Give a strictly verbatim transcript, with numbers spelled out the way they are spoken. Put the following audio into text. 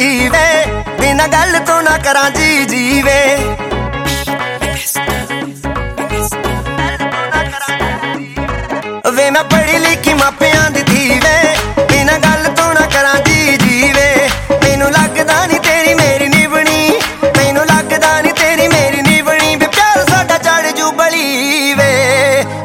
जी वे, बिना गल तो ना करा जी जी वे। वे मैं पढ़ी लिखी मापे